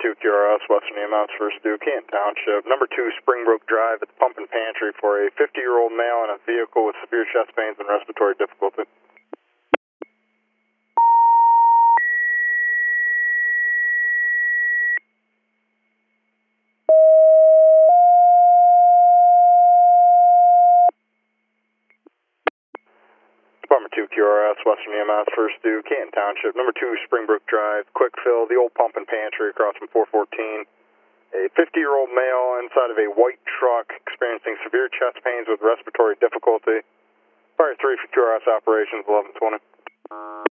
2 QRS, Western EMS, First Due, Canton Township. Number 2, Springbrook Drive at the Pump and Pantry for a 50-year-old male in a vehicle with severe chest pains and respiratory difficulty. Department 2 QRS, Western EMS, First Due, Canton Township. Number 2, Springbrook Drive, quick fill, the old Pump and Pantry across from 414. A 50-year-old male inside of a white truck experiencing severe chest pains with respiratory difficulty. Fire 3 for QRS operations, 1120.